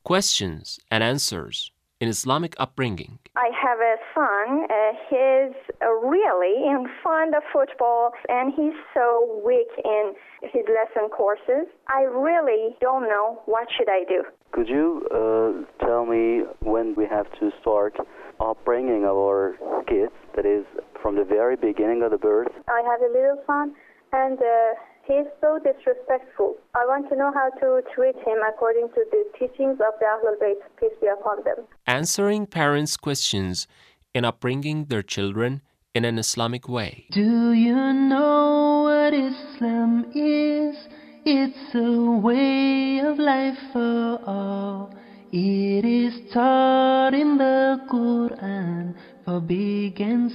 questions and answers in Islamic upbringing. I have a son. He's really fond of football, and he's so weak in his lesson courses. I really don't know what should I do. Could you tell me when we have to start upbringing our kids, that is, from the very beginning of the birth? I have a little son, and he's so disrespectful. I want to know how to treat him according to the teachings of the Ahlul Bayt, peace be upon them. Answering parents' questions in upbringing their children in an Islamic way. Do you know what Islam is? It's a way of life for all. It is taught in the Quran for big and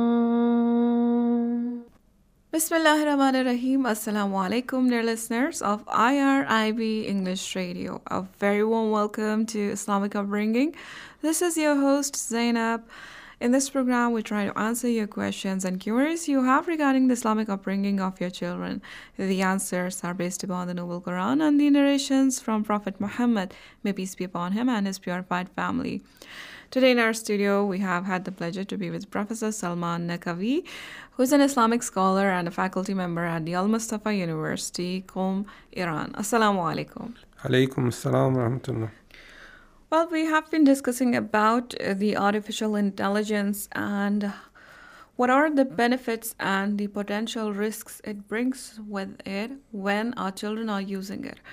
small. Bismillahirrahmanirrahim. Assalamu alaikum, dear listeners of IRIB English Radio. A very warm welcome to Islamic Upbringing. This is your host Zainab. In this program, we try to answer your questions and queries you have regarding the Islamic upbringing of your children. The answers are based upon the Noble Quran and the narrations from Prophet Muhammad, may peace be upon him and his purified family. Today in our studio, we have had the pleasure to be with Professor Salman Naqvi, who is an Islamic scholar and a faculty member at the Al-Mustafa University, Qom, Iran. Assalamu alaikum. Alaikum assalam wa rahmatullah. Well, we have been discussing about the artificial intelligence and what are the benefits and the potential risks it brings with it when our children are using it.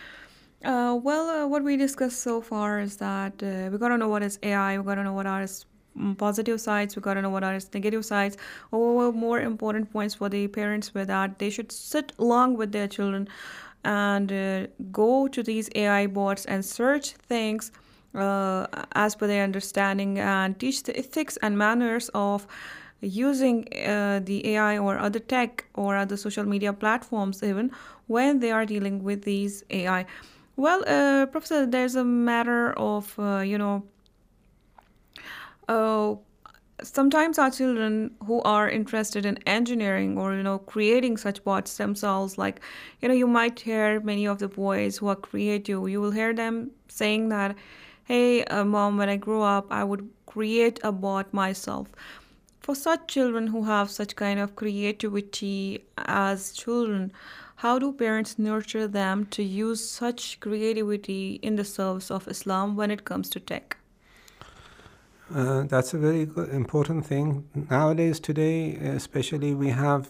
What we discussed so far is that we got to know what is AI, we got to know what are its positive sides, we got to know what are its negative sides. Or more important points for the parents were that they should sit along with their children and go to these AI bots and search things as per their understanding and teach the ethics and manners of using the AI or other tech or other social media platforms even when they are dealing with these AI. Well, Professor, there's a matter of, sometimes our children who are interested in engineering or, creating such bots themselves, like, you might hear many of the boys who are creative, you will hear them saying that, hey, Mom, when I grow up, I would create a bot myself. For such children who have such kind of creativity as children, how do parents nurture them to use such creativity in the service of Islam when it comes to tech? That's a very important thing. Nowadays, today, especially, we have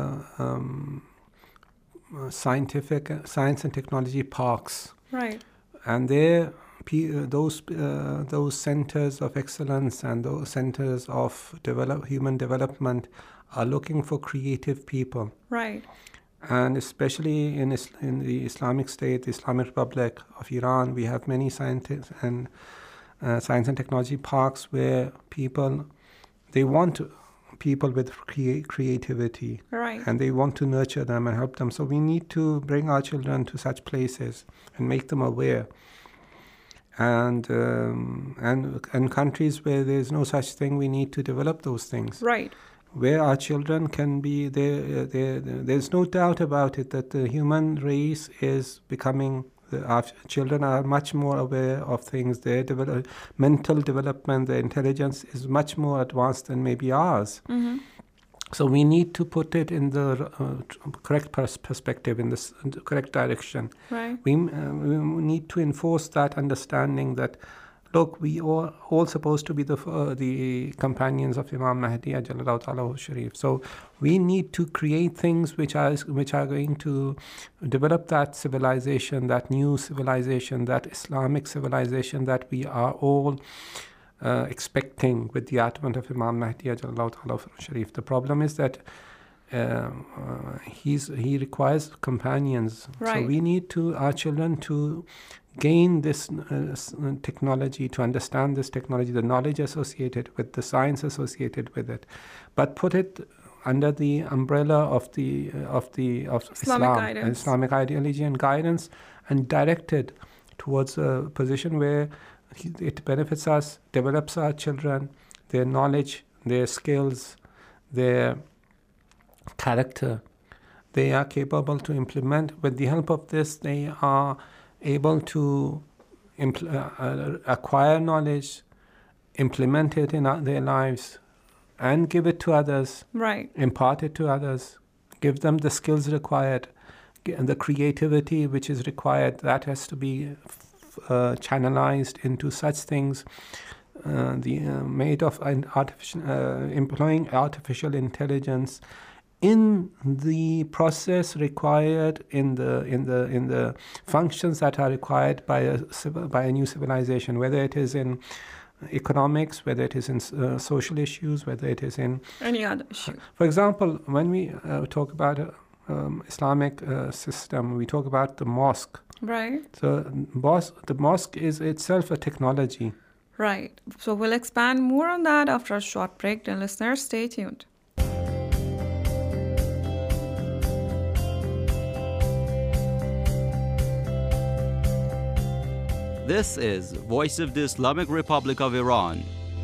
science and technology parks. Right. And there, those centers of excellence and those centers of human development are looking for creative people. Right. And especially in the Islamic State, the Islamic Republic of Iran, we have many science and technology parks where they want people with creativity. Right. And they want to nurture them and help them. So we need to bring our children to such places and make them aware. And countries where there's no such thing, we need to develop those things. Right. Where our children can be there. There's no doubt about it that the human race is becoming. Our children are much more aware of things. Their mental development, their intelligence is much more advanced than maybe ours. Mm-hmm. So we need to put it in the correct perspective, in the correct direction. Right. We need to enforce that understanding that, look, we are all supposed to be the companions of Imam Mahdi Ajallahu Ta'ala Sharif. So we need to create things which are going to develop that civilization, that new civilization, that Islamic civilization that we are all expecting with the advent of Imam Mahdi Ajallahu Ta'ala Sharif. The problem is that he requires companions. Right. So we need our children to gain this technology, to understand this technology, the knowledge associated with the science associated with it, but put it under the umbrella of Islam, Islamic ideology and guidance, and direct it towards a position where it benefits us, develops our children, their knowledge, their skills, their character. They are capable to implement. With the help of this, they are able to acquire knowledge, implement it in their lives, and give it to others, Right. impart it to others, give them the skills required, and the creativity which is required, that has to be channelized into such things. Employing artificial intelligence in the process required, in the functions that are required by a new civilization, whether it is in economics, whether it is in social issues, whether it is in Any other issue. For example, when we talk about Islamic system, we talk about the mosque. Right. So the mosque is itself a technology. Right. So we'll expand more on that after a short break. Dear listeners, stay tuned. This is Voice of the Islamic Republic of Iran.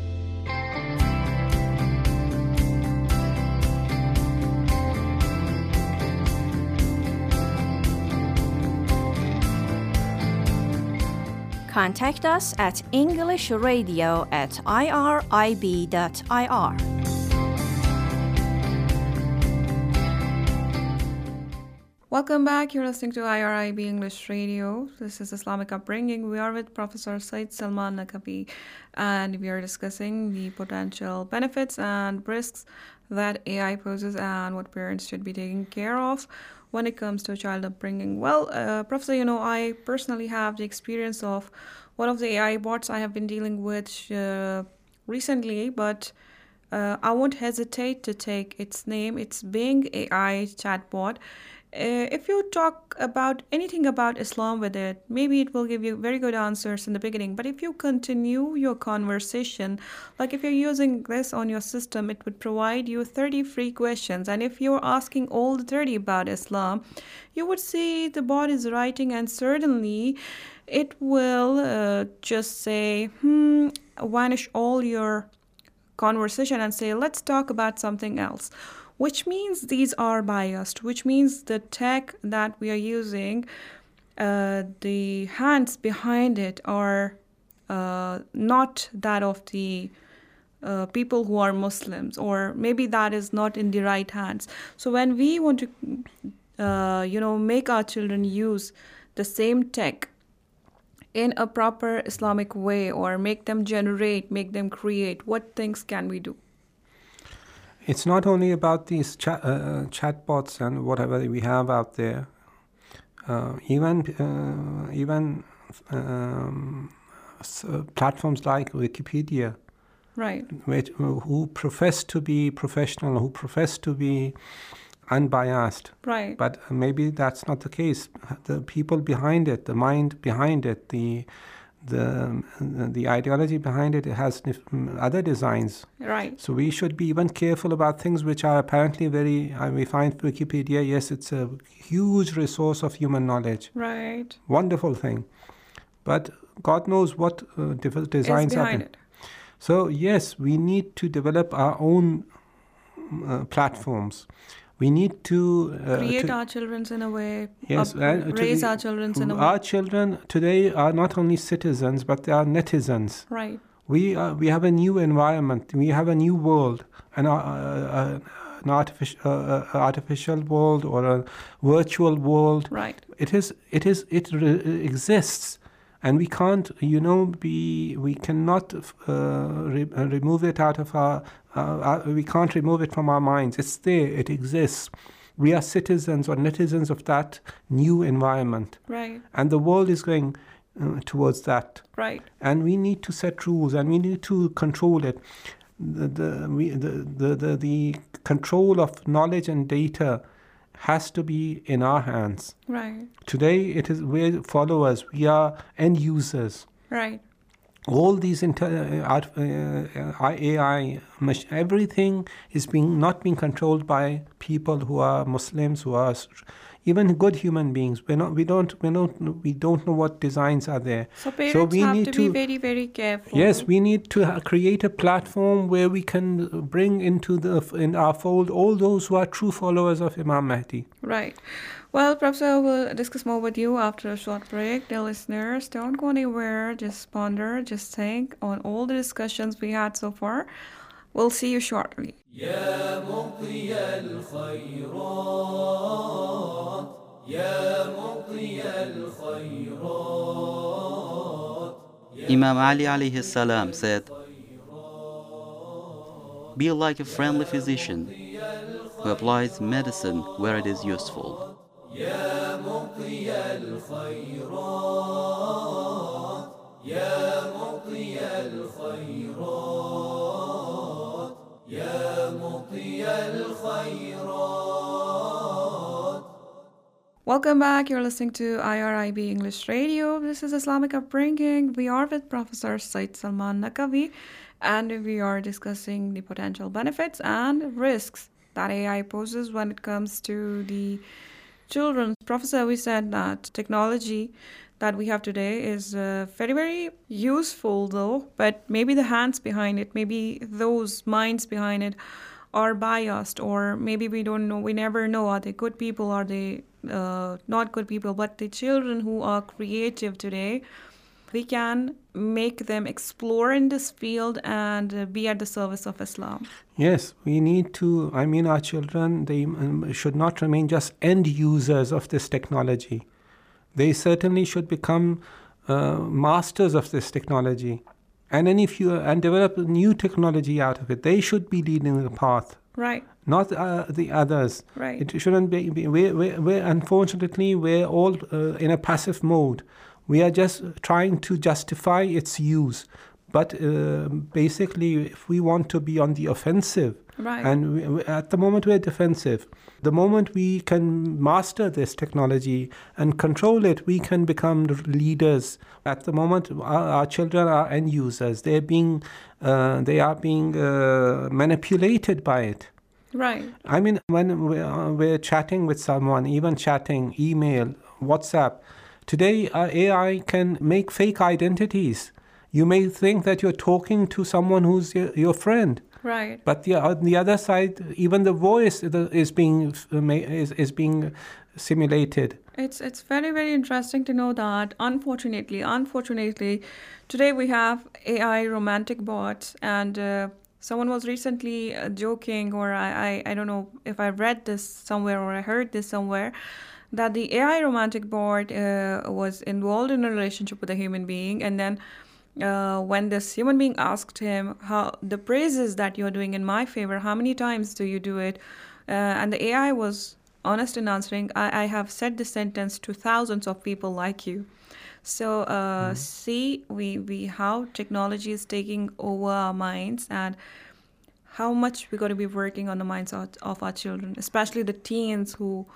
Contact us at englishradio@irib.ir. Welcome back. You're listening to IRIB English Radio. This is Islamic Upbringing. We are with Professor Said Salman Naqvi, and we are discussing the potential benefits and risks that AI poses and what parents should be taking care of when it comes to child upbringing. Well, Professor, I personally have the experience of one of the AI bots I have been dealing with recently, but I won't hesitate to take its name. It's Bing AI chatbot. If you talk about anything about Islam with it, maybe it will give you very good answers in the beginning. But if you continue your conversation, like if you're using this on your system, it would provide you 30 free questions. And if you're asking all the 30 about Islam, you would see the bot is writing, and certainly it will just say, vanish all your conversation and say, let's talk about something else. Which means these are biased, which means the tech that we are using, the hands behind it are not that of the people who are Muslims, or maybe that is not in the right hands. So when we want to, make our children use the same tech in a proper Islamic way, or make them generate, make them create, what things can we do? It's not only about these chatbots and whatever we have out there. Even platforms like Wikipedia, Right. who profess to be professional, who profess to be unbiased. Right. But maybe that's not the case. The people behind it, the mind behind it, the ideology behind it has other designs. Right. So we should be even careful about things which are apparently we find Wikipedia, yes, it's a huge resource of human knowledge. Right. Wonderful thing. But God knows what designs are there. So yes, we need to develop our own platforms. We need to create our children in a way, yes, raise our children in a way. Our children today are not only citizens, but they are netizens. Right. We have a new environment. We have a new world, an artificial world or a virtual world. Right. It exists, and we can't, we cannot remove it out of we can't remove it from our minds. It's there. It exists. We are citizens or netizens of that new environment. Right. And the world is going towards that. Right. And we need to set rules, and we need to control it. The control of knowledge and data has to be in our hands. Right. Today, we're followers. We are end users. Right. All these AI, everything is not being controlled by people who are Muslims, who are even good human beings. We don't know what designs are there. So parents have to be very, very careful. Yes, we need to create a platform where we can bring in our fold all those who are true followers of Imam Mahdi. Right. Well, Professor, we'll discuss more with you after a short break. Dear listeners, don't go anywhere. Just ponder, just think on all the discussions we had so far. We'll see you shortly. يا مضي الخيرات يا مضي الخيرات Imam Ali alayhi salam said, "Be like a friendly physician who applies medicine where it is useful." يا مضي الخيرات يا مضي الخيرات يا مضي الخيرات. Welcome back. You're listening to IRIB English Radio. This is Islamic Upbringing. We are with Professor Said Salman Naqvi, and we are discussing the potential benefits and risks that AI poses when it comes to the children. Professor, we said that technology that we have today is very, very useful, though, but maybe the hands behind it, maybe those minds behind it are biased, or maybe we don't know, we never know, are they good people, are they not good people. But the children who are creative today, we can make them explore in this field and be at the service of Islam. Yes, we need to, our children, they should not remain just end users of this technology. They certainly should become masters of this technology. And then and develop new technology out of it. They should be leading the path. Right. Not the others. Right. It shouldn't be unfortunately, we're all in a passive mode. We are just trying to justify its use. But basically, if we want to be on the offensive, right. And at the moment we're defensive, the moment we can master this technology and control it, we can become leaders. At the moment, our children are end users. They are being manipulated by it. Right. When we're chatting with someone, even chatting, email, WhatsApp, today AI can make fake identities. You may think that you're talking to someone who's your friend. Right. But on the other side, even the voice is being simulated. It's very, very interesting to know that unfortunately, today we have AI romantic bots, and someone was recently joking, or I don't know if I read this somewhere or I heard this somewhere, that the AI romantic bot was involved in a relationship with a human being, and then when this human being asked him how the praises that you're doing in my favor, how many times do you do it? And the AI was honest in answering, I have said this sentence to thousands of people like you. So see we how technology is taking over our minds, and how much we're going to be working on the minds of our children, especially the teens who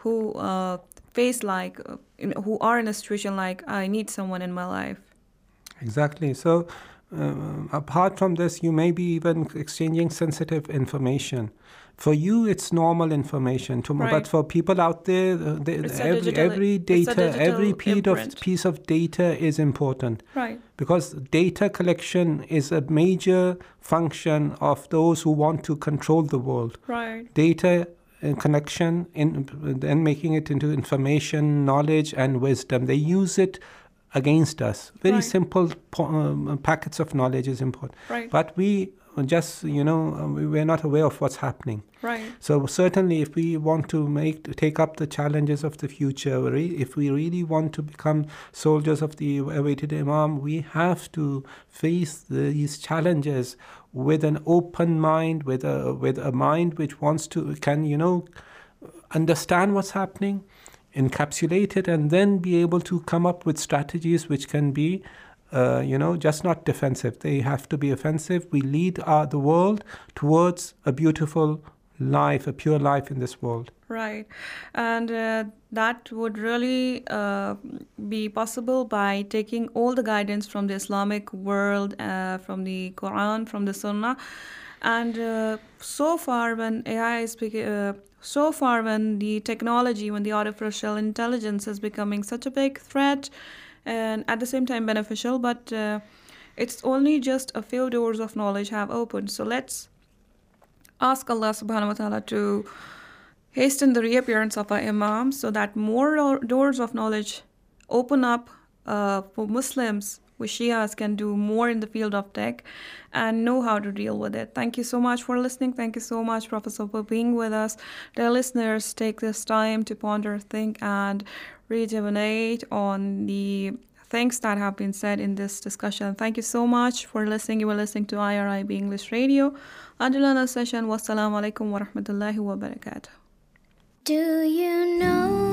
face who are in a situation like, I need someone in my life. Exactly. So apart from this, you may be even exchanging sensitive information. For you, it's normal information. Right. But for people out there, every piece of data is important. Right. Because data collection is a major function of those who want to control the world. Right. Data connection, then making it into information, knowledge, and wisdom. They use it against us. Very right. simple packets of knowledge is important. Right. But we just, we're not aware of what's happening. Right. So certainly if we want to take up the challenges of the future, if we really want to become soldiers of the awaited Imam, we have to face these challenges with an open mind, with a mind which can understand what's happening, encapsulate it, and then be able to come up with strategies which can be, just not defensive. They have to be offensive. We lead the world towards a beautiful life, a pure life in this world. Right. And that would really be possible by taking all the guidance from the Islamic world, from the Quran, from the Sunnah. And so far when AI is when the technology, when the artificial intelligence is becoming such a big threat and at the same time beneficial, but it's only just a few doors of knowledge have opened. So let's ask Allah subhanahu wa ta'ala to hasten the reappearance of our Imam so that more doors of knowledge open up for Muslims, where Shias can do more in the field of tech and know how to deal with it. Thank you so much for listening. Thank you so much, Professor, for being with us. Dear listeners, take this time to ponder, think, and rejuvenate on the things that have been said in this discussion. Thank you so much for listening. You were listening to IRIB English Radio. Until another session, wassalamu alaikum wa rahmatullahi wa barakatuh. Do you know